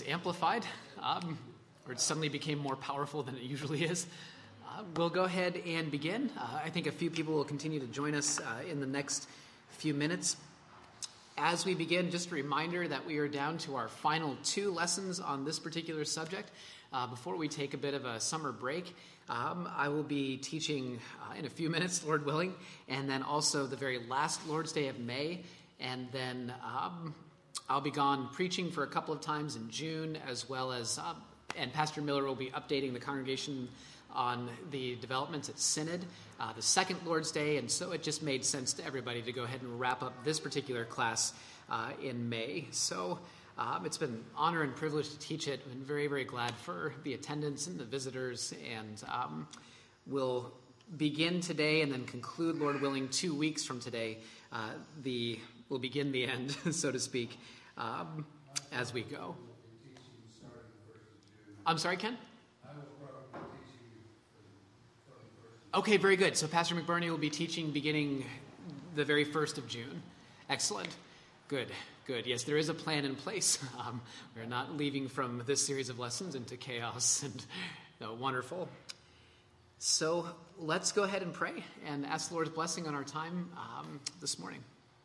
was amplified, or it suddenly became more powerful than it usually is. We'll go ahead and begin. I think a few people will continue to join us in the next few minutes. As we begin, just a reminder that we are down to our final 2 lessons on this particular subject. Before we take a bit of a summer break, I will be teaching in a few minutes, Lord willing, and then also the very last Lord's Day of May, and then I'll be gone preaching for a couple of times in June, as well as, and Pastor Miller will be updating the congregation on the developments at Synod, the second Lord's Day, and so it just made sense to everybody to go ahead and wrap up this particular class in May. So it's been an honor and privilege to teach it. I've been very, very glad for the attendance and the visitors, and we'll begin today and then conclude, Lord willing, 2 weeks from today. We'll begin the end, so to speak, as we go. I'm sorry, Ken? Okay, very good. So Pastor McBurney will be teaching beginning the very 1st of June. Excellent. Good. Yes, there is a plan in place. We're not leaving from this series of lessons into chaos, and wonderful. So let's go ahead and pray and ask the Lord's blessing on our time this morning.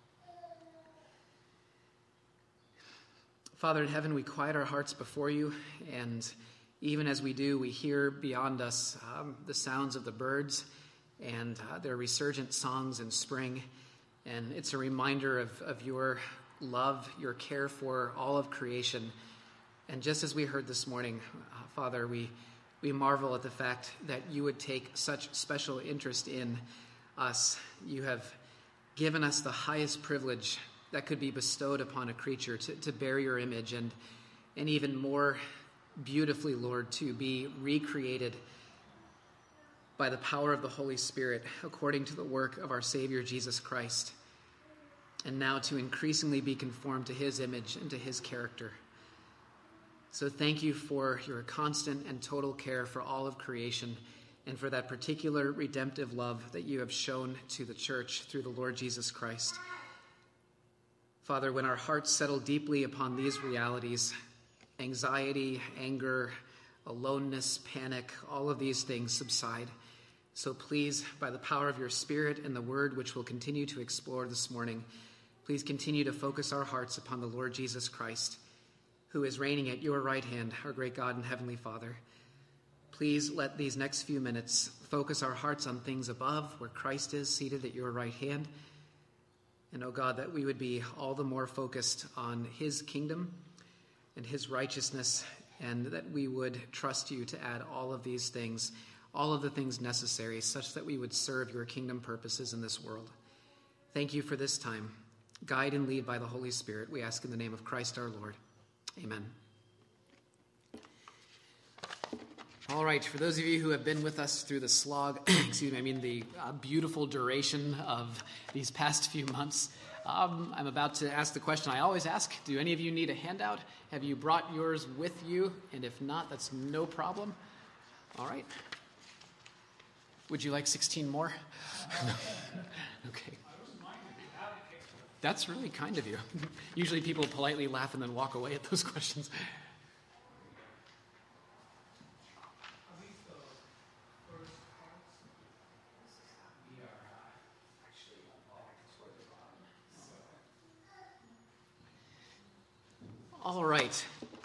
Father in heaven, we quiet our hearts before you, and even as we do, we hear beyond us the sounds of the birds and their resurgent songs in spring. And it's a reminder of your love, your care for all of creation. And just as we heard this morning, Father, we marvel at the fact that you would take such special interest in us. You have given us the highest privilege that could be bestowed upon a creature to bear your image, and even more beautifully, Lord, to be recreated by the power of the Holy Spirit according to the work of our Savior Jesus Christ, and now to increasingly be conformed to his image and to his character. So thank you for your constant and total care for all of creation, and for that particular redemptive love that you have shown to the church through the Lord Jesus Christ. Father, when our hearts settle deeply upon these realities, anxiety, anger, aloneness, panic, all of these things subside. So please, by the power of your Spirit and the word which we'll continue to explore this morning, please continue to focus our hearts upon the Lord Jesus Christ, who is reigning at your right hand, our great God and Heavenly Father. Please let these next few minutes focus our hearts on things above, where Christ is seated at your right hand. And, oh God, that we would be all the more focused on his kingdom and his righteousness, and that we would trust you to add all of these things, all of the things necessary, such that we would serve your kingdom purposes in this world. Thank you for this time. Guide and lead by the Holy Spirit, we ask in the name of Christ our Lord. Amen. All right, for those of you who have been with us through the slog, the beautiful duration of these past few months, I'm about to ask the question I always ask. Do any of you need a handout? Have you brought yours with you? And if not, that's no problem. All right. Would you like 16 more? No. Okay. That's really kind of you. Usually people politely laugh and then walk away at those questions. All right.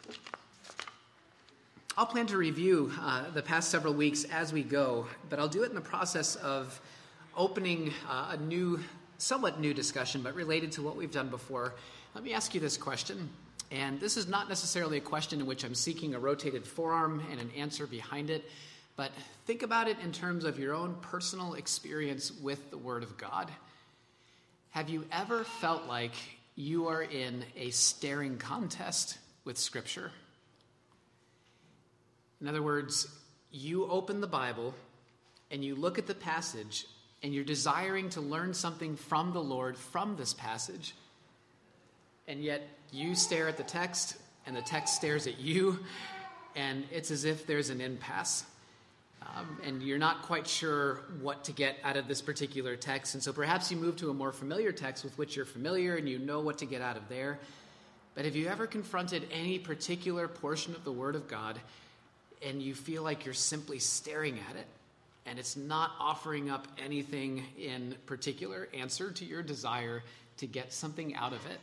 I'll plan to review the past several weeks as we go, but I'll do it in the process of opening a somewhat new discussion, but related to what we've done before. Let me ask you this question, and this is not necessarily a question in which I'm seeking a rotated forearm and an answer behind it, but think about it in terms of your own personal experience with the Word of God. Have you ever felt like you are in a staring contest with Scripture? In other words, you open the Bible and you look at the passage and you're desiring to learn something from the Lord from this passage, and yet you stare at the text and the text stares at you, and it's as if there's an impasse. And you're not quite sure what to get out of this particular text. And so perhaps you move to a more familiar text with which you're familiar and you know what to get out of there. But have you ever confronted any particular portion of the Word of God and you feel like you're simply staring at it and it's not offering up anything in particular answer to your desire to get something out of it?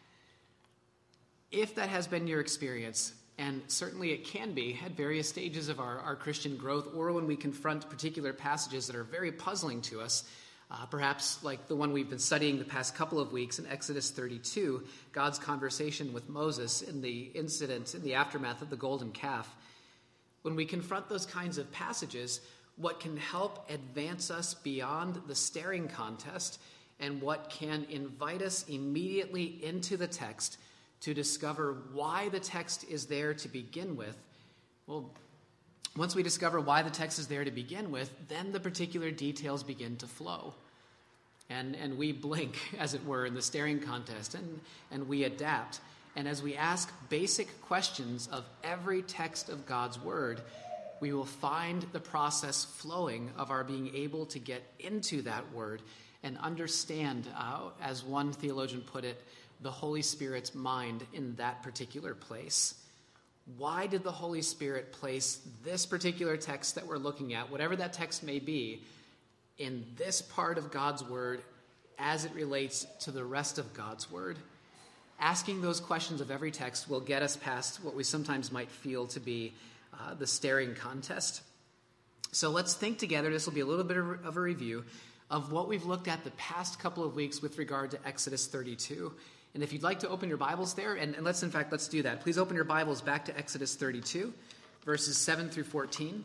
If that has been your experience, and certainly it can be at various stages of our Christian growth, or when we confront particular passages that are very puzzling to us, perhaps like the one we've been studying the past couple of weeks in Exodus 32, God's conversation with Moses in the incident, in the aftermath of the golden calf. When we confront those kinds of passages, what can help advance us beyond the staring contest and what can invite us immediately into the text to discover why the text is there to begin with, well, once we discover why the text is there to begin with, then the particular details begin to flow. And we blink, as it were, in the staring contest, and we adapt. And as we ask basic questions of every text of God's Word, we will find the process flowing of our being able to get into that Word and understand, as one theologian put it, the Holy Spirit's mind in that particular place. Why did the Holy Spirit place this particular text that we're looking at, whatever that text may be, in this part of God's Word as it relates to the rest of God's Word? Asking those questions of every text will get us past what we sometimes might feel to be the staring contest. So let's think together. This will be a little bit of a review of what we've looked at the past couple of weeks with regard to Exodus 32. And if you'd like to open your Bibles there, and let's do that. Please open your Bibles back to Exodus 32, verses 7 through 14.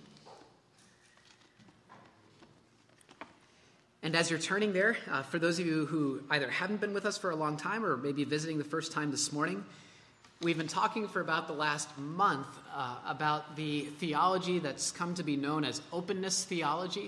And as you're turning there, for those of you who either haven't been with us for a long time or maybe visiting the first time this morning, we've been talking for about the last month about the theology that's come to be known as openness theology.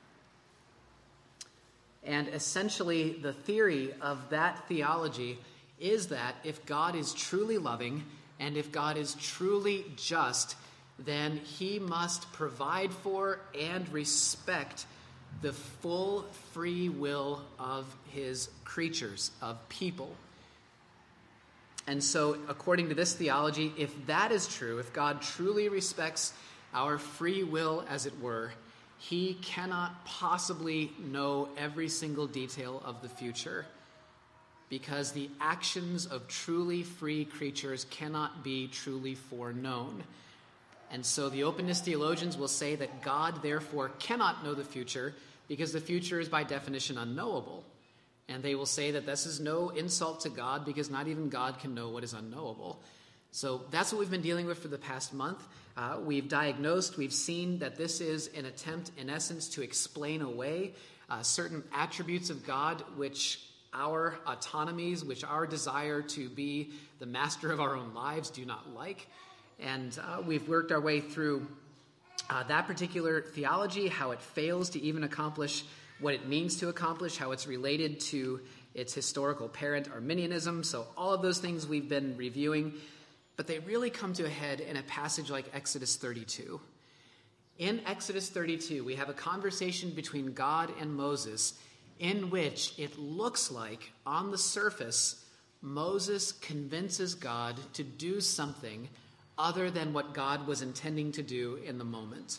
And essentially, the theory of that theology is that if God is truly loving and if God is truly just, then he must provide for and respect the full free will of his creatures, of people. And so, according to this theology, if that is true, if God truly respects our free will, as it were, he cannot possibly know every single detail of the future, because the actions of truly free creatures cannot be truly foreknown. And so the openness theologians will say that God, therefore, cannot know the future because the future is by definition unknowable. And they will say that this is no insult to God because not even God can know what is unknowable. So that's what we've been dealing with for the past month. We've diagnosed, we've seen that this is an attempt, in essence, to explain away certain attributes of God which our autonomies, which our desire to be the master of our own lives do not like. And we've worked our way through that particular theology, how it fails to even accomplish what it means to accomplish, how it's related to its historical parent, Arminianism. So all of those things we've been reviewing, but they really come to a head in a passage like Exodus 32. In Exodus 32, we have a conversation between God and Moses in which it looks like, on the surface, Moses convinces God to do something other than what God was intending to do in the moment.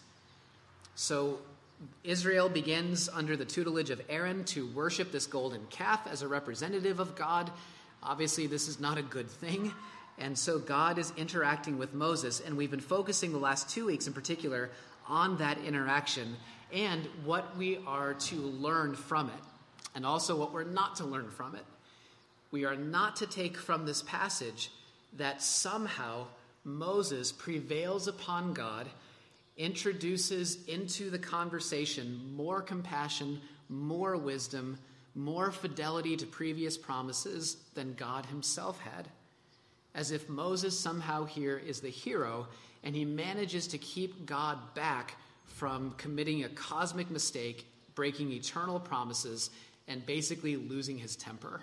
So Israel begins under the tutelage of Aaron to worship this golden calf as a representative of God. Obviously, this is not a good thing. And so God is interacting with Moses, and we've been focusing the last 2 weeks in particular on that interaction and what we are to learn from it, and also what we're not to learn from it. We are not to take from this passage that somehow Moses prevails upon God, introduces into the conversation more compassion, more wisdom, more fidelity to previous promises than God himself had. As if Moses somehow here is the hero, and he manages to keep God back from committing a cosmic mistake, breaking eternal promises, and basically losing his temper.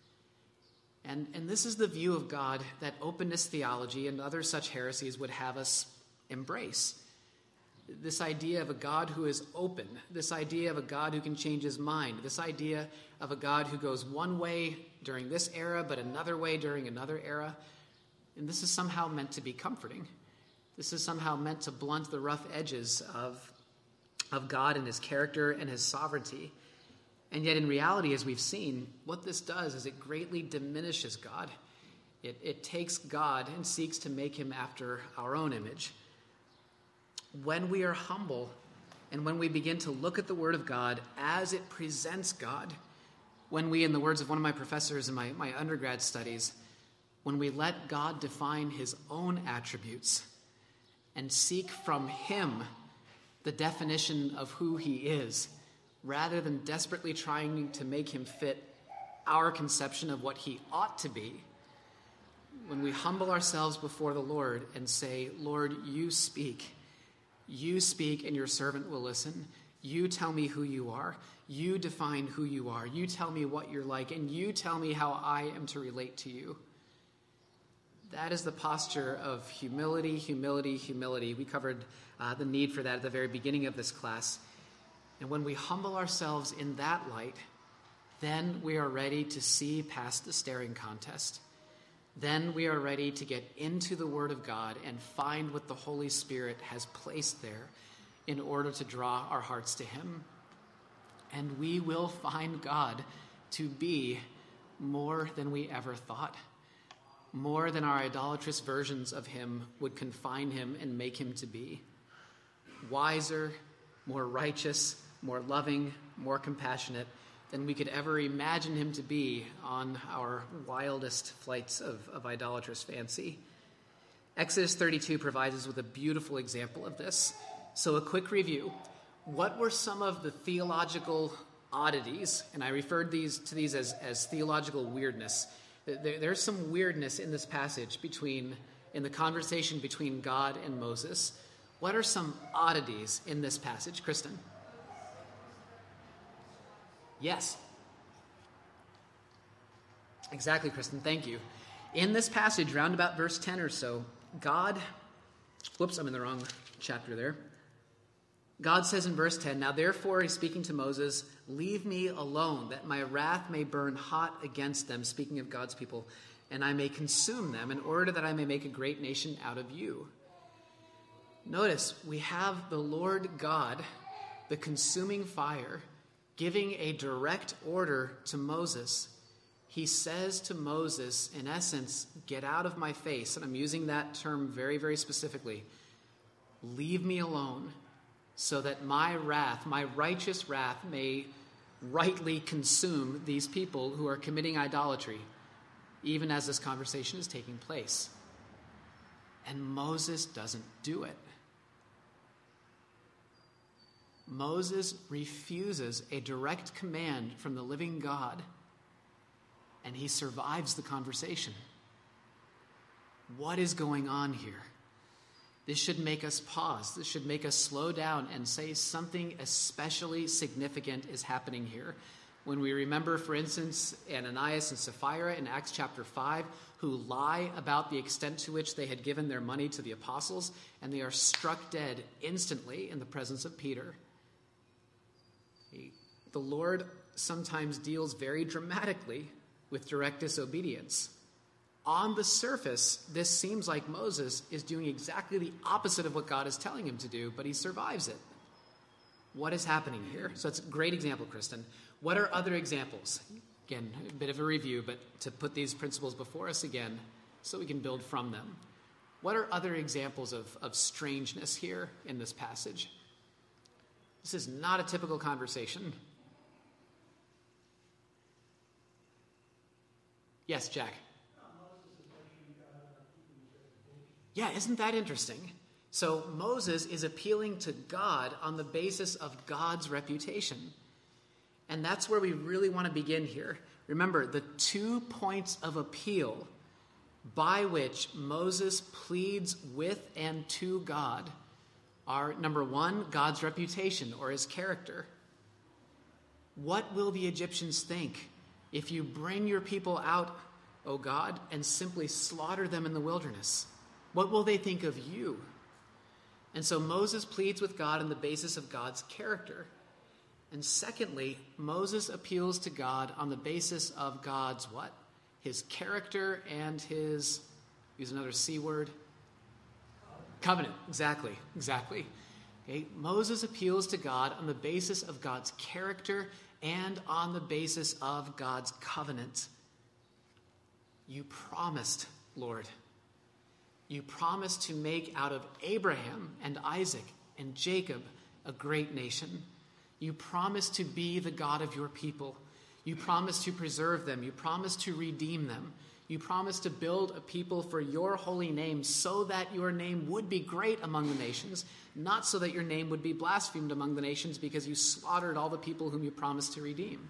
And this is the view of God that openness theology and other such heresies would have us embrace. This idea of a God who is open, this idea of a God who can change his mind, this idea of a God who goes one way during this era but another way during another era. And this is somehow meant to be comforting. This is somehow meant to blunt the rough edges of God and his character and his sovereignty. And yet in reality, as we've seen, what this does is it greatly diminishes God. It takes God and seeks to make him after our own image. When we are humble and when we begin to look at the Word of God as it presents God, when we, in the words of one of my professors in my undergrad studies, when we let God define his own attributes and seek from him the definition of who he is, rather than desperately trying to make him fit our conception of what he ought to be, when we humble ourselves before the Lord and say, Lord, you speak and your servant will listen. You tell me who you are. You define who you are. You tell me what you're like, and you tell me how I am to relate to you. That is the posture of humility, humility, humility. We covered the need for that at the very beginning of this class. And when we humble ourselves in that light, then we are ready to see past the staring contest. Then we are ready to get into the Word of God and find what the Holy Spirit has placed there in order to draw our hearts to him. And we will find God to be more than we ever thought, more than our idolatrous versions of him would confine him and make him to be. Wiser, more righteous, more loving, more compassionate than we could ever imagine him to be on our wildest flights of idolatrous fancy. Exodus 32 provides us with a beautiful example of this. So a quick review. What were some of the theological oddities? And I referred to these as theological weirdness. There's some weirdness in this passage in the conversation between God and Moses. What are some oddities in this passage, Kristen? Yes. Exactly, Kristen. Thank you. In this passage, round about verse 10 or so, God, I'm in the wrong chapter there. God says in verse 10, now therefore, he's speaking to Moses, leave me alone, that my wrath may burn hot against them, speaking of God's people, and I may consume them, in order that I may make a great nation out of you. Notice, we have the Lord God, the consuming fire, giving a direct order to Moses. He says to Moses, in essence, get out of my face, and I'm using that term very, very specifically. Leave me alone, so that my wrath, my righteous wrath, may rightly consume these people who are committing idolatry, even as this conversation is taking place. And Moses doesn't do it. Moses refuses a direct command from the living God, and he survives the conversation. What is going on here? This should make us pause. This should make us slow down and say something especially significant is happening here. When we remember, for instance, Ananias and Sapphira in Acts chapter 5, who lie about the extent to which they had given their money to the apostles, and they are struck dead instantly in the presence of Peter. The Lord sometimes deals very dramatically with direct disobedience. On the surface, this seems like Moses is doing exactly the opposite of what God is telling him to do, but he survives it. What is happening here? So it's a great example, Kristen. What are other examples? Again, a bit of a review, but to put these principles before us again so we can build from them. What are other examples of strangeness here in this passage? This is not a typical conversation. Yes, Jack. Yeah, isn't that interesting? So Moses is appealing to God on the basis of God's reputation. And that's where we really want to begin here. Remember, the 2 points of appeal by which Moses pleads with and to God are, number 1, God's reputation or his character. What will the Egyptians think if you bring your people out, O God, and simply slaughter them in the wilderness? What will they think of you? And so Moses pleads with God on the basis of God's character. And secondly, Moses appeals to God on the basis of God's what? His character and his Use another C word. Covenant. Exactly. Okay? Moses appeals to God on the basis of God's character and on the basis of God's covenant. You promised, Lord. You promised to make out of Abraham and Isaac and Jacob a great nation. You promised to be the God of your people. You promised to preserve them. You promised to redeem them. You promised to build a people for your holy name so that your name would be great among the nations, not so that your name would be blasphemed among the nations because you slaughtered all the people whom you promised to redeem.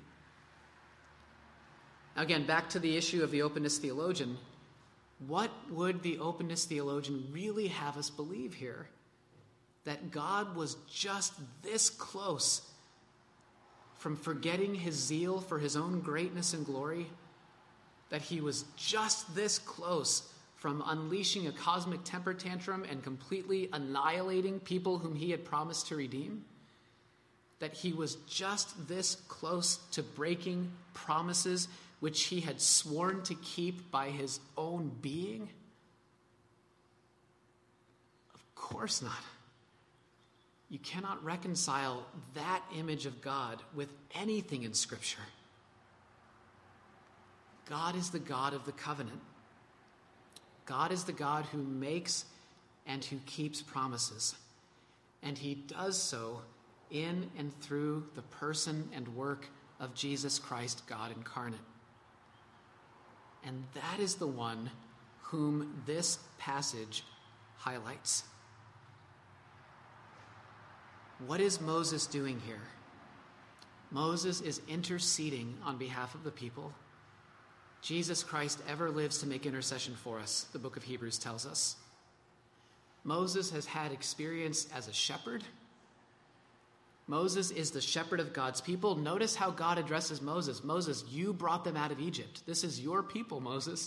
Now again, back to the issue of the openness theologian. What would the openness theologian really have us believe here? That God was just this close from forgetting his zeal for his own greatness and glory? That he was just this close from unleashing a cosmic temper tantrum and completely annihilating people whom he had promised to redeem? That he was just this close to breaking promises which he had sworn to keep by his own being? Of course not. You cannot reconcile that image of God with anything in Scripture. God is the God of the covenant. God is the God who makes and who keeps promises. And he does so in and through the person and work of Jesus Christ, God incarnate. And that is the one whom this passage highlights. What is Moses doing here? Moses is interceding on behalf of the people. Jesus Christ ever lives to make intercession for us, the book of Hebrews tells us. Moses has had experience as a shepherd. Moses is the shepherd of God's people. Notice how God addresses Moses. Moses, you brought them out of Egypt. This is your people, Moses.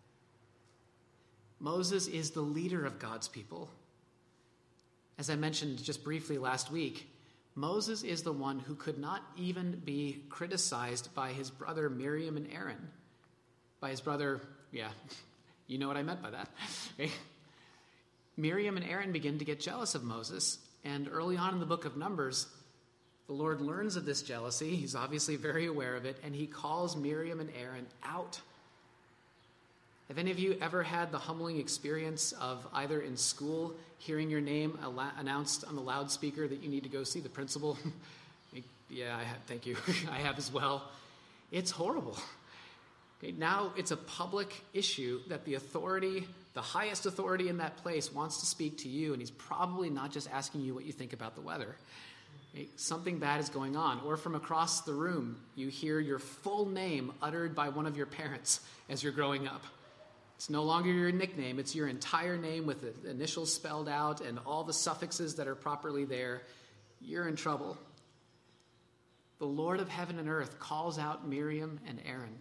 Moses is the leader of God's people. As I mentioned just briefly last week, Moses is the one who could not even be criticized by his brother Miriam and Aaron. By his brother, you know what I meant by that. Okay? Miriam and Aaron begin to get jealous of Moses, and early on in the book of Numbers, the Lord learns of this jealousy. He's obviously very aware of it, and he calls Miriam and Aaron out. Have any of you ever had the humbling experience of either in school hearing your name announced on the loudspeaker that you need to go see the principal? Yeah, I have, thank you. I have as well. It's horrible. Okay, now it's a public issue that the authority, the highest authority in that place, wants to speak to you, and he's probably not just asking you what you think about the weather. Okay, something bad is going on. Or from across the room, you hear your full name uttered by one of your parents as you're growing up. It's no longer your nickname, it's your entire name with the initials spelled out and all the suffixes that are properly there. You're in trouble. The Lord of heaven and earth calls out Miriam and Aaron,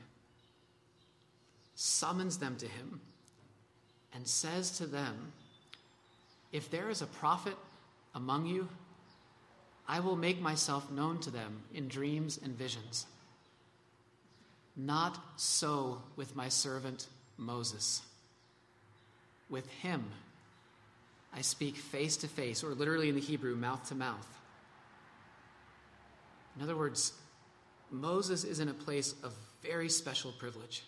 summons them to him, and says to them, if there is a prophet among you, I will make myself known to them in dreams and visions. Not so with my servant Moses. With him, I speak face to face, or literally in the Hebrew, mouth to mouth. In other words, Moses is in a place of very special privilege.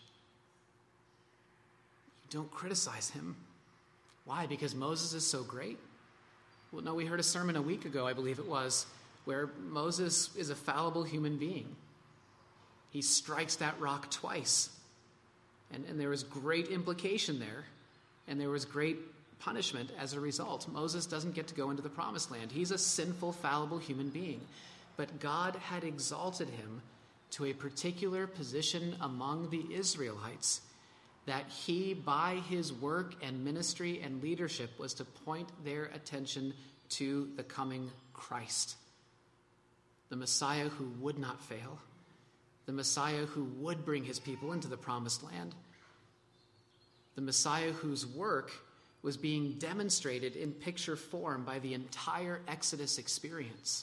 You don't criticize him. Why? Because Moses is so great? Well, no, we heard a sermon a week ago, I believe it was, where Moses is a fallible human being. He strikes that rock twice. And there was great implication there, and there was great punishment as a result. Moses doesn't get to go into the promised land. He's a sinful, fallible human being. But God had exalted him to a particular position among the Israelites, that he, by his work and ministry and leadership, was to point their attention to the coming Christ, the Messiah who would not fail, the Messiah who would bring his people into the promised land, the Messiah whose work was being demonstrated in picture form by the entire Exodus experience.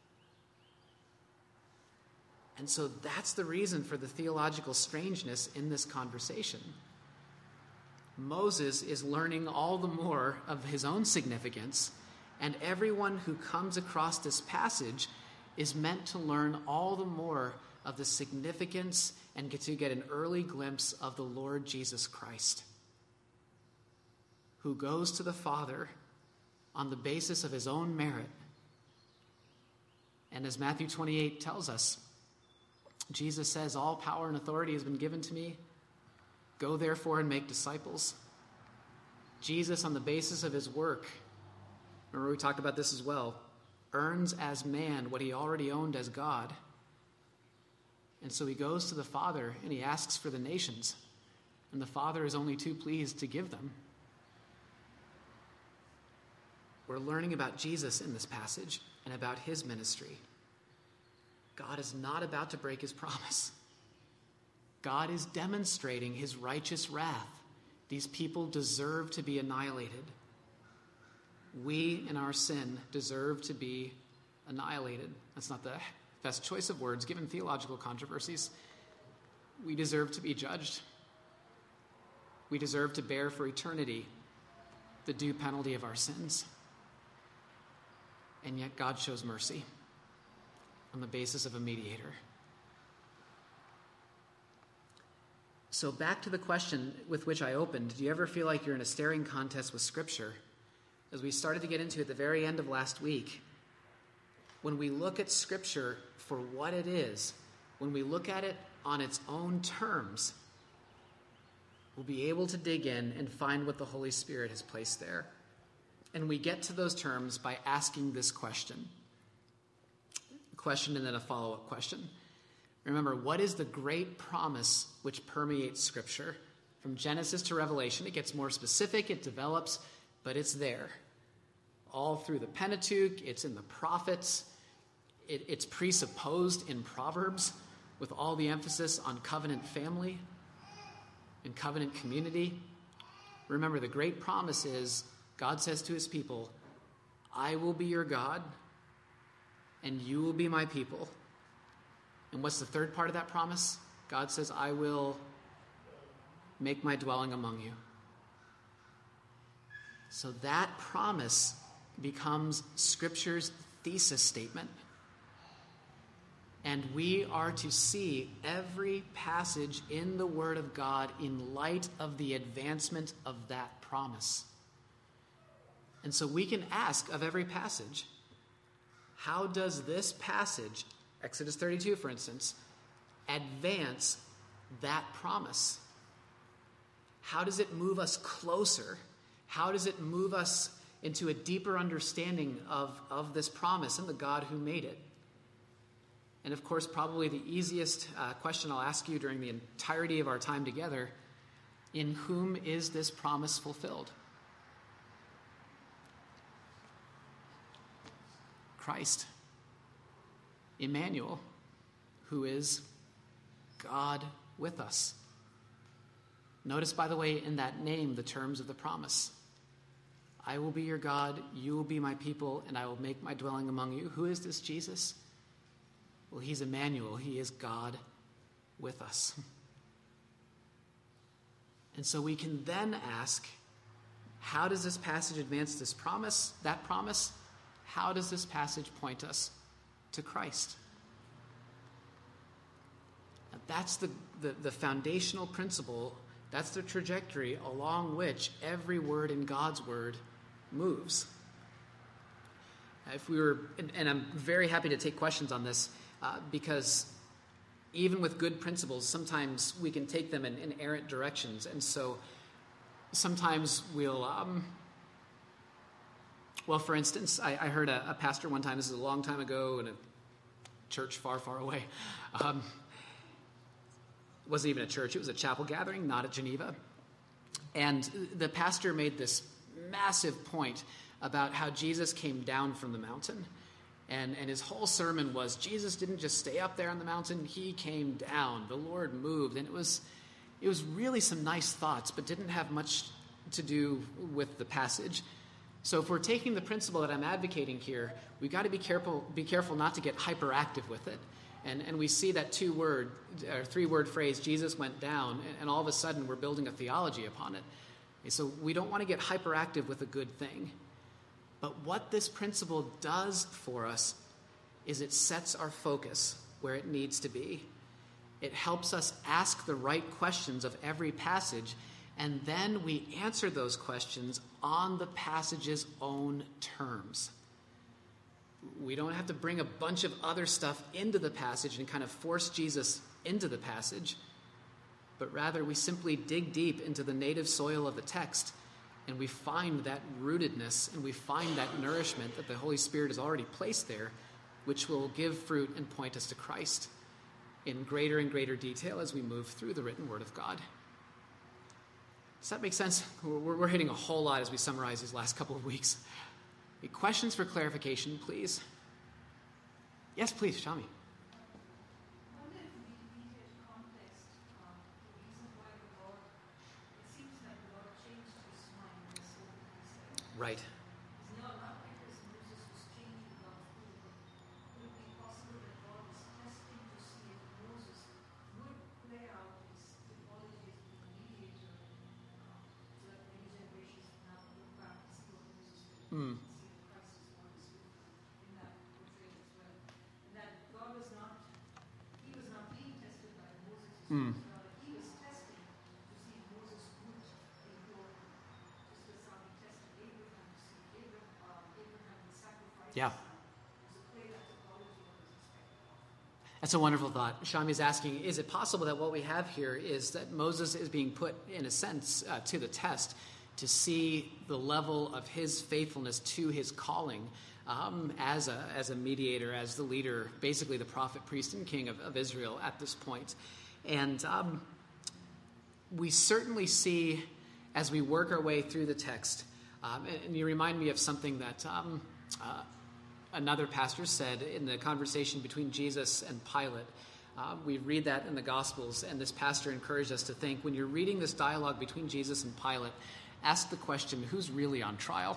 And so that's the reason for the theological strangeness in this conversation. Moses is learning all the more of his own significance, and everyone who comes across this passage is meant to learn all the more of the significance and to get an early glimpse of the Lord Jesus Christ, who goes to the Father on the basis of his own merit. And as Matthew 28 tells us, Jesus says, "All power and authority has been given to me. Go therefore and make disciples." Jesus, on the basis of his work, remember we talked about this as well, earns as man what he already owned as God. And so he goes to the Father and he asks for the nations. And the Father is only too pleased to give them. We're learning about Jesus in this passage and about his ministry. God is not about to break his promise. God is demonstrating his righteous wrath. These people deserve to be annihilated. We, in our sin, deserve to be annihilated. That's not the best choice of words, given theological controversies. We deserve to be judged. We deserve to bear for eternity the due penalty of our sins. And yet God shows mercy on the basis of a mediator. So back to the question with which I opened, do you ever feel like you're in a staring contest with Scripture? As we started to get into at the very end of last week, when we look at Scripture for what it is, when we look at it on its own terms, we'll be able to dig in and find what the Holy Spirit has placed there. And we get to those terms by asking this question. A question and then a follow-up question. Remember, what is the great promise which permeates Scripture? From Genesis to Revelation, it gets more specific, it develops, but it's there. All through the Pentateuch, it's in the prophets, it's presupposed in Proverbs with all the emphasis on covenant family and covenant community. Remember, the great promise is God says to his people, "I will be your God, and you will be my people." And what's the third part of that promise? God says, "I will make my dwelling among you." So that promise becomes Scripture's thesis statement. And we are to see every passage in the Word of God in light of the advancement of that promise. And so we can ask of every passage, how does this passage, Exodus 32, for instance, advance that promise? How does it move us closer? How does it move us into a deeper understanding of this promise and the God who made it? And of course, probably the easiest question I'll ask you during the entirety of our time together, in whom is this promise fulfilled? Christ, Emmanuel, who is God with us. Notice, by the way, in that name, the terms of the promise. I will be your God, you will be my people, and I will make my dwelling among you. Who is this Jesus? Well, he's Emmanuel. He is God with us. And so we can then ask, how does this passage advance this promise, that promise? How does this passage point us to Christ? Now, that's the foundational principle. That's the trajectory along which every word in God's word moves. If we were, and I'm very happy to take questions on this, because even with good principles, sometimes we can take them in errant directions. And so sometimes we'll, well, for instance, I heard a pastor one time, this is a long time ago in a church far, far away. It wasn't even a church, it was a chapel gathering, not at Geneva. And the pastor made this massive point about how Jesus came down from the mountain. And his whole sermon was, Jesus didn't just stay up there on the mountain, he came down. The Lord moved. And it was really some nice thoughts, but didn't have much to do with the passage. So if we're taking the principle that I'm advocating here, we've got to be careful not to get hyperactive with it. And we see that three-word phrase, Jesus went down, and all of a sudden we're building a theology upon it. Okay, so we don't want to get hyperactive with a good thing. But what this principle does for us is it sets our focus where it needs to be. It helps us ask the right questions of every passage, and then we answer those questions on the passage's own terms. We don't have to bring a bunch of other stuff into the passage and kind of force Jesus into the passage, but rather we simply dig deep into the native soil of the text, and we find that rootedness and we find that nourishment that the Holy Spirit has already placed there, which will give fruit and point us to Christ in greater and greater detail as we move through the written word of God. Does that make sense? We're hitting a whole lot as we summarize these last couple of weeks. Any questions for clarification, please? Yes, please, Shami. Right. Yeah. That's a wonderful thought. Shami is asking, is it possible that what we have here is that Moses is being put, in a sense, to the test to see the level of his faithfulness to his calling as a mediator, as the leader, basically the prophet, priest, and king of Israel at this point. And we certainly see, as we work our way through the text, and you remind me of something that another pastor said in the conversation between Jesus and Pilate. We read that in the Gospels, and this pastor encouraged us to think, when you're reading this dialogue between Jesus and Pilate, ask the question, who's really on trial?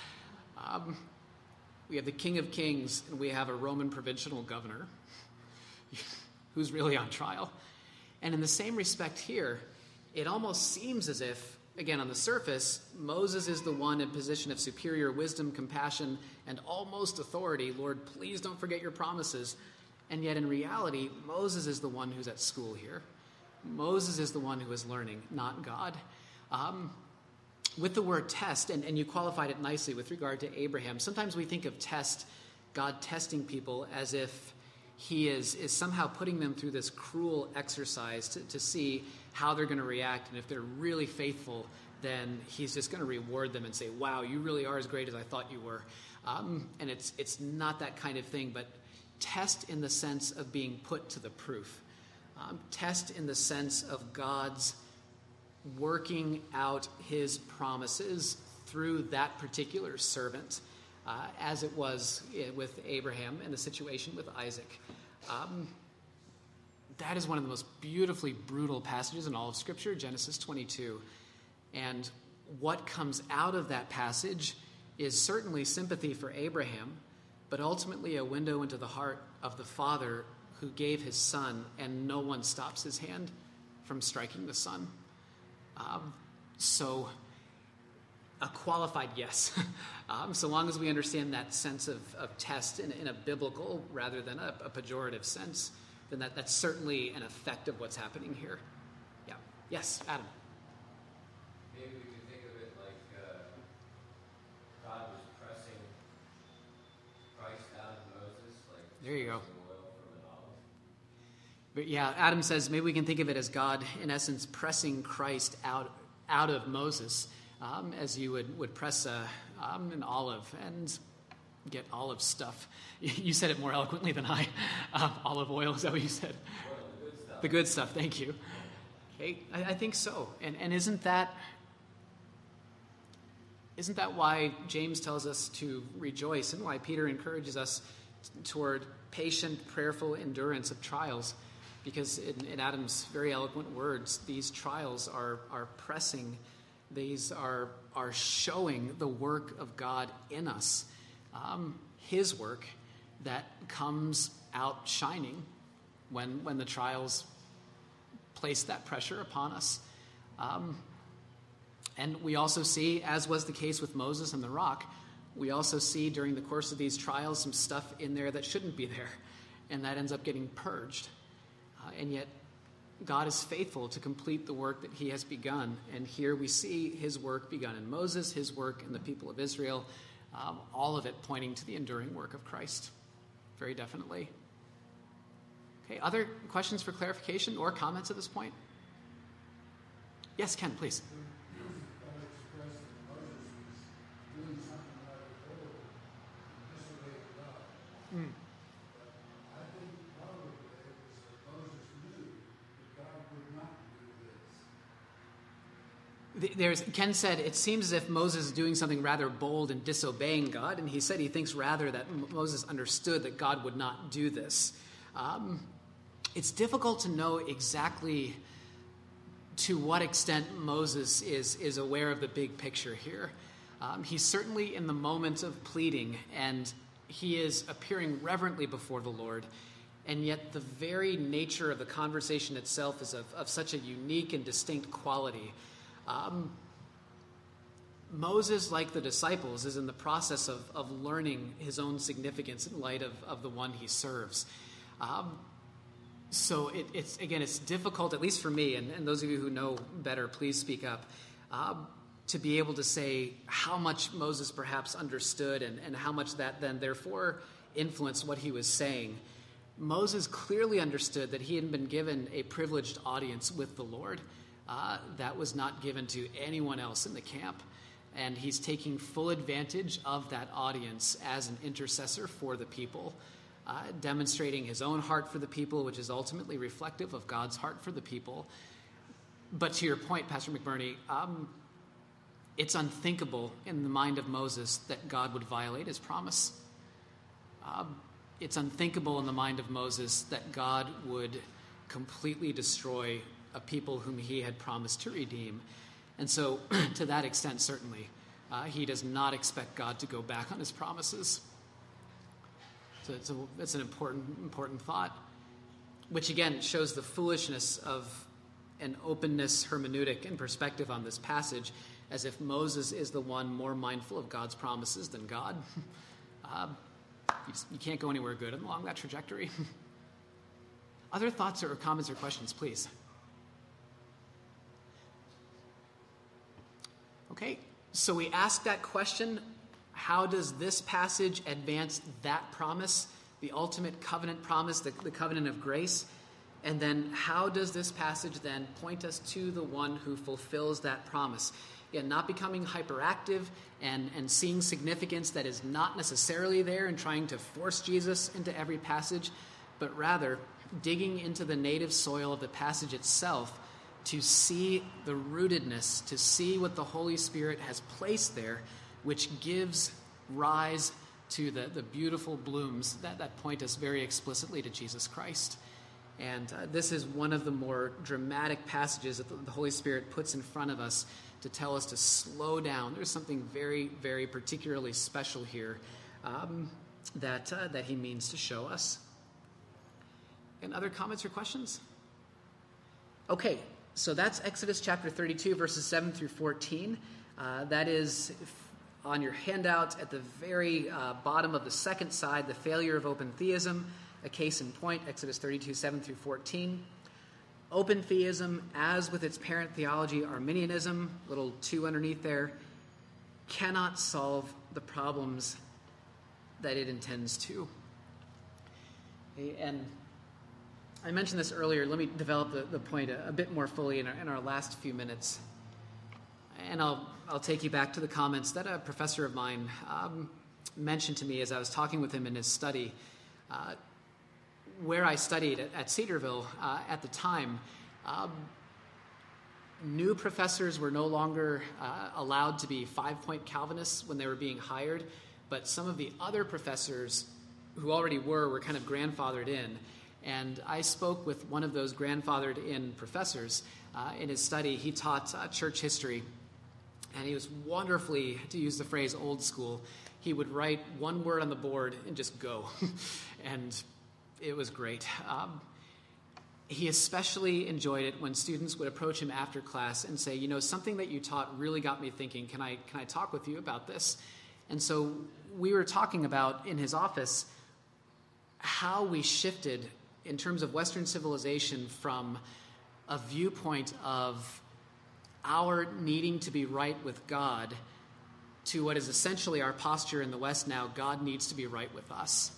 We have the King of Kings, and we have a Roman provincial governor. Who's really on trial? And in the same respect here, it almost seems as if, again, on the surface, Moses is the one in position of superior wisdom, compassion, and almost authority. Lord, please don't forget your promises. And yet in reality, Moses is the one who's at school here. Moses is the one who is learning, not God. With the word test, and you qualified it nicely with regard to Abraham, sometimes we think of test, God testing people, as if he is somehow putting them through this cruel exercise to see how they're going to react. And if they're really faithful, then he's just going to reward them and say, wow, you really are as great as I thought you were. And it's not that kind of thing, but test in the sense of being put to the proof. Test in the sense of God's working out his promises through that particular servant, as it was with Abraham and the situation with Isaac. That is one of the most beautifully brutal passages in all of Scripture, Genesis 22. And what comes out of that passage is certainly sympathy for Abraham, but ultimately a window into the heart of the Father who gave his son, and no one stops his hand from striking the son. So a qualified yes, so long as we understand that sense of test in a biblical rather than a pejorative sense, then that's certainly an effect of what's happening here. Yeah. Yes, Adam. Maybe we could think of it like God was pressing Christ out of Moses, like there you go. Oil from an olive. But yeah, Adam says maybe we can think of it as God, in essence, pressing Christ out of Moses, as you would press an olive and get olive stuff. You said it more eloquently than I. Olive oil, is that what you said? Oil, the good stuff. The good stuff, thank you. Okay, I think so. And isn't that why James tells us to rejoice, and why Peter encourages us toward patient, prayerful endurance of trials? Because in Adam's very eloquent words, these trials are pressing. These are showing the work of God in us, his work that comes out shining when the trials place that pressure upon us. And we also see, as was the case with Moses and the rock, we also see during the course of these trials some stuff in there that shouldn't be there, and that ends up getting purged. And yet God is faithful to complete the work that he has begun. And here we see his work begun in Moses, his work in the people of Israel, all of it pointing to the enduring work of Christ. Very definitely. Okay, other questions for clarification or comments at this point? Yes, Ken, please. Ken said it seems as if Moses is doing something rather bold and disobeying God, and he said he thinks rather that Moses understood that God would not do this. It's difficult to know exactly to what extent Moses is aware of the big picture here. He's certainly in the moment of pleading, and he is appearing reverently before the Lord, and yet the very nature of the conversation itself is of such a unique and distinct quality. Moses, like the disciples, is in the process of learning his own significance in light of the one he serves. So it's difficult, at least for me, and those of you who know better, please speak up, to be able to say how much Moses perhaps understood and how much that then therefore influenced what he was saying. Moses clearly understood that he had been given a privileged audience with the Lord. That was not given to anyone else in the camp. And he's taking full advantage of that audience as an intercessor for the people, demonstrating his own heart for the people, which is ultimately reflective of God's heart for the people. But to your point, Pastor McBurney, it's unthinkable in the mind of Moses that God would violate his promise. It's unthinkable in the mind of Moses that God would completely destroy a people whom he had promised to redeem. And so, to that extent, certainly, he does not expect God to go back on his promises. So it's an important thought, which again shows the foolishness of an openness hermeneutic and perspective on this passage, as if Moses is the one more mindful of God's promises than God. You can't go anywhere good along that trajectory. Other thoughts or comments or questions, please? Okay, so we ask that question, how does this passage advance that promise, the ultimate covenant promise, the covenant of grace? And then how does this passage then point us to the one who fulfills that promise? Again, not becoming hyperactive and seeing significance that is not necessarily there and trying to force Jesus into every passage, but rather digging into the native soil of the passage itself to see the rootedness, to see what the Holy Spirit has placed there, which gives rise to the beautiful blooms that point us very explicitly to Jesus Christ. And this is one of the more dramatic passages that the Holy Spirit puts in front of us to tell us to slow down. There's something very, very particularly special here that he means to show us. And other comments or questions? Okay. So that's Exodus chapter 32, verses 7 through 14. That is on your handout at the very bottom of the second side, the failure of open theism, a case in point, Exodus 32, 7 through 14. Open theism, as with its parent theology, Arminianism, little 2 underneath there, cannot solve the problems that it intends to. And I mentioned this earlier. Let me develop the point a bit more fully in our last few minutes. And I'll take you back to the comments that a professor of mine mentioned to me as I was talking with him in his study. Where I studied at Cedarville at the time, new professors were no longer allowed to be 5-point Calvinists when they were being hired, but some of the other professors who already were kind of grandfathered in. And I spoke with one of those grandfathered-in professors in his study. He taught church history, and he was wonderfully, to use the phrase old school, he would write one word on the board and just go. And it was great. he especially enjoyed it when students would approach him after class and say, something that you taught really got me thinking. Can I talk with you about this? And so we were talking about in his office how we shifted in terms of Western civilization from a viewpoint of our needing to be right with God to what is essentially our posture in the West now: God needs to be right with us.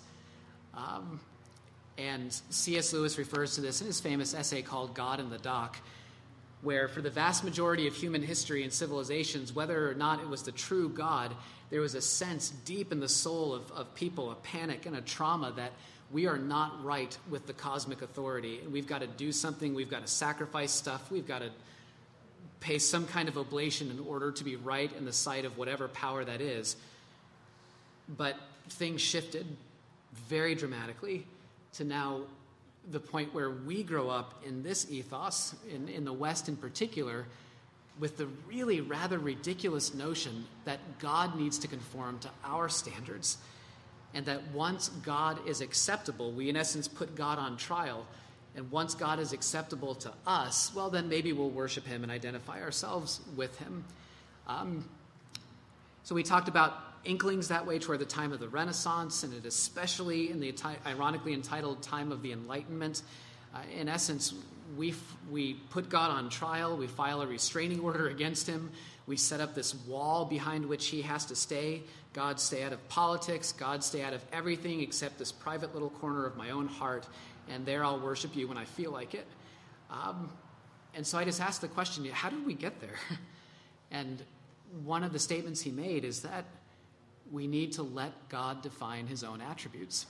And C.S. Lewis refers to this in his famous essay called God in the Dock, where for the vast majority of human history and civilizations, whether or not it was the true God, there was a sense deep in the soul of people, a panic and a trauma that we are not right with the cosmic authority. And we've got to do something. We've got to sacrifice stuff. We've got to pay some kind of oblation in order to be right in the sight of whatever power that is. But things shifted very dramatically to now the point where we grow up in this ethos, in the West in particular, with the really rather ridiculous notion that God needs to conform to our standards, and that once God is acceptable, we in essence put God on trial, and once God is acceptable to us, well, then maybe we'll worship him and identify ourselves with him. So we talked about inklings that way toward the time of the Renaissance, and it especially in the ironically entitled time of the Enlightenment. In essence, we put God on trial. We file a restraining order against him. We set up this wall behind which he has to stay. God, stay out of politics. God, stay out of everything except this private little corner of my own heart, and there I'll worship you when I feel like it. And so I just asked the question, how did we get there? And one of the statements he made is that we need to let God define his own attributes.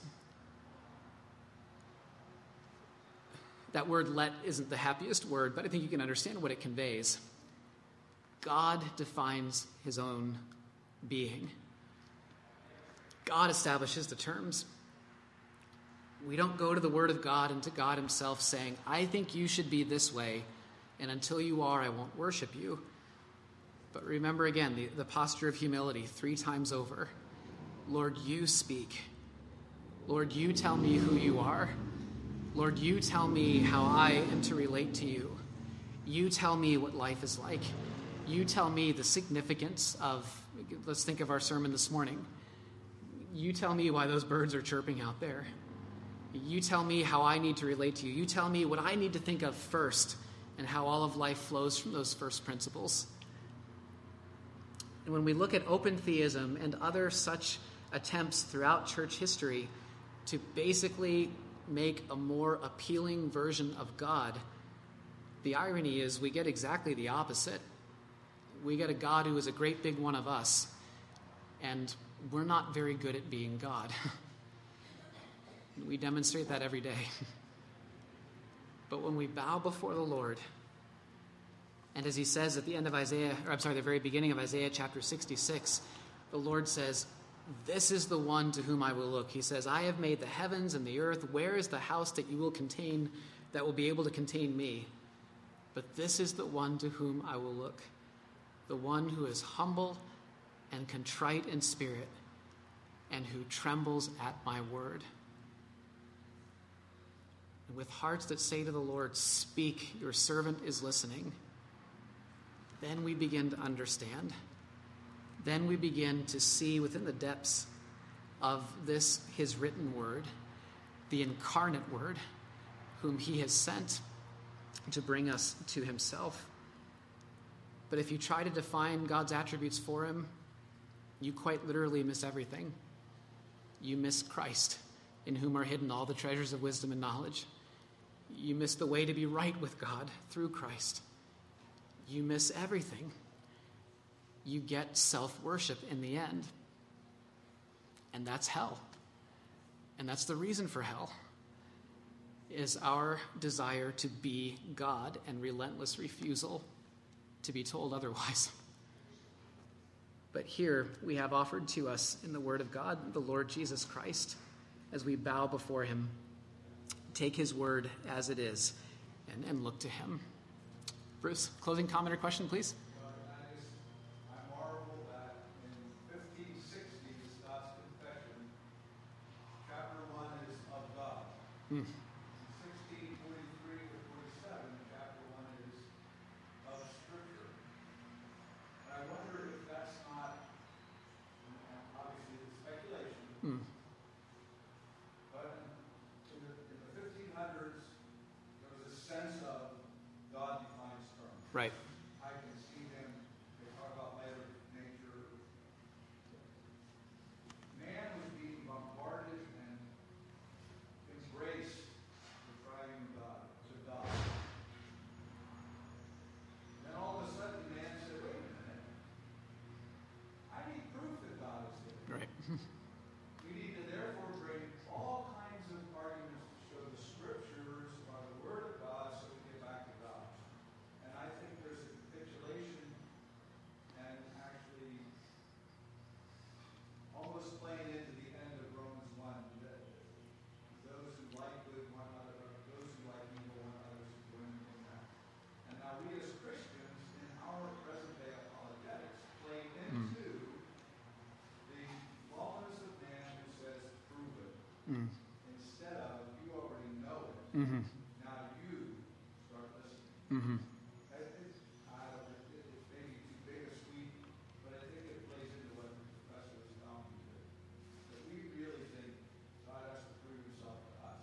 That word "let" isn't the happiest word, but I think you can understand what it conveys. God defines his own being. God establishes the terms. We don't go to the Word of God and to God himself saying, I think you should be this way, and until you are, I won't worship you. But remember again the posture of humility 3 times over. Lord, you speak. Lord, you tell me who you are. Lord, you tell me how I am to relate to you. You tell me what life is like. You tell me the significance of, let's think of our sermon this morning. You tell me why those birds are chirping out there. You tell me how I need to relate to you. You tell me what I need to think of first and how all of life flows from those first principles. And when we look at open theism and other such attempts throughout church history to basically make a more appealing version of God, the irony is we get exactly the opposite. We get a God who is a great big one of us, and we're not very good at being God. We demonstrate that every day. But when we bow before the Lord, and as he says at the end of the very beginning of Isaiah chapter 66, the Lord says, this is the one to whom I will look. He says, I have made the heavens and the earth. Where is the house that you will contain, that will be able to contain me? But this is the one to whom I will look, the one who is humble and contrite in spirit, and who trembles at my word. And with hearts that say to the Lord, speak, your servant is listening, then we begin to understand. Then we begin to see within the depths of this, his written word, the incarnate word, whom he has sent to bring us to himself. But if you try to define God's attributes for him, you quite literally miss everything. You miss Christ, in whom are hidden all the treasures of wisdom and knowledge. You miss the way to be right with God through Christ. You miss everything. You get self-worship in the end. And that's hell. And that's the reason for hell, is our desire to be God and relentless refusal to be told otherwise. But here we have offered to us in the Word of God the Lord Jesus Christ. As we bow before him, take his word as it is and look to him. Bruce, closing comment or question, please? I marvel that in 1560, Scott's Confession, chapter 1 is of God. In 1643, the We need to therefore bring all kinds of arguments to show the Scriptures are the Word of God so we get back to God. And I think there's a capitulation and actually almost playing into the end of Romans 1, that those who like good want other, those who like evil want others to join in that. And now we as Christians in our present day apologetics play into the lawless of man who says, prove it. Instead of, you already know it. Now you start listening. It may be too big a sweep, but I think it plays into what the professor was telling me here. That we really think God has to prove himself to us.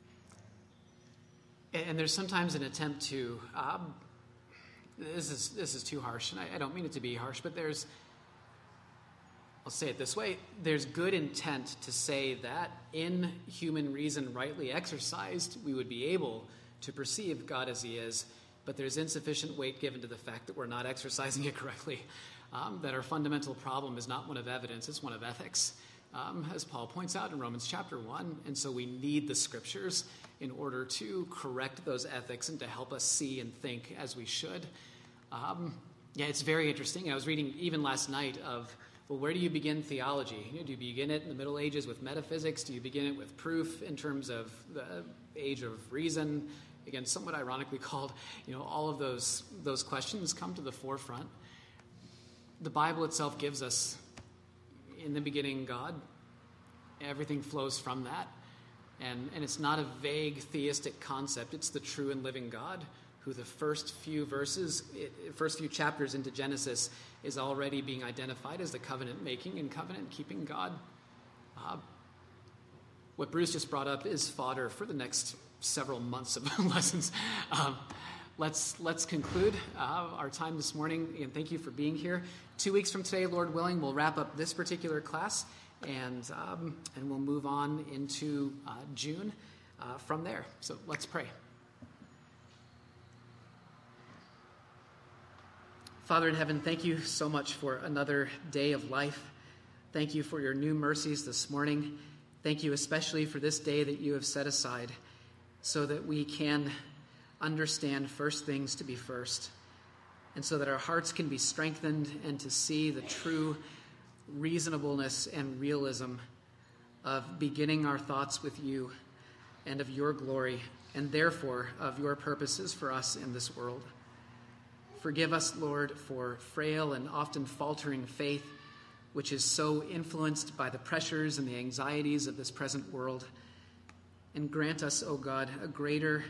And there's sometimes an attempt to, this is too harsh, and I don't mean it to be harsh, but I'll say it this way, there's good intent to say that in human reason rightly exercised, we would be able to perceive God as he is, but there's insufficient weight given to the fact that we're not exercising it correctly, that our fundamental problem is not one of evidence, it's one of ethics, as Paul points out in Romans chapter 1, and so we need the Scriptures in order to correct those ethics and to help us see and think as we should. It's very interesting. I was reading even last night of, well, where do you begin theology? Do you begin it in the Middle Ages with metaphysics? Do you begin it with proof in terms of the age of reason? Again, somewhat ironically called, all of those questions come to the forefront. The Bible itself gives us, in the beginning, God. Everything flows from that. And it's not a vague theistic concept. It's the true and living God who the first few chapters into Genesis is already being identified as the covenant-making and covenant-keeping God. What Bruce just brought up is fodder for the next several months of lessons. Let's conclude our time this morning, and thank you for being here. 2 weeks from today, Lord willing, we'll wrap up this particular class, and we'll move on into June from there. So let's pray. Father in heaven, thank you so much for another day of life. Thank you for your new mercies this morning. Thank you especially for this day that you have set aside so that we can understand first things to be first, and so that our hearts can be strengthened and to see the true reasonableness and realism of beginning our thoughts with you and of your glory, and therefore of your purposes for us in this world. Forgive us, Lord, for frail and often faltering faith, which is so influenced by the pressures and the anxieties of this present world. And grant us, O God, a greater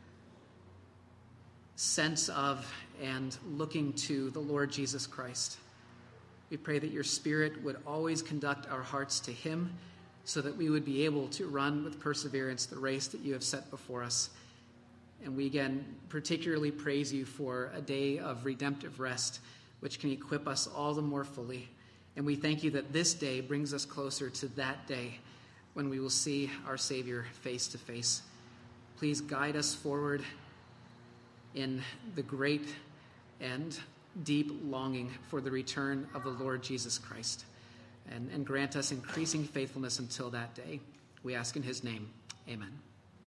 sense of and looking to the Lord Jesus Christ. We pray that your Spirit would always conduct our hearts to him so that we would be able to run with perseverance the race that you have set before us. And we again particularly praise you for a day of redemptive rest, which can equip us all the more fully. And we thank you that this day brings us closer to that day when we will see our Savior face to face. Please guide us forward in the great and deep longing for the return of the Lord Jesus Christ. And grant us increasing faithfulness until that day. We ask in his name. Amen.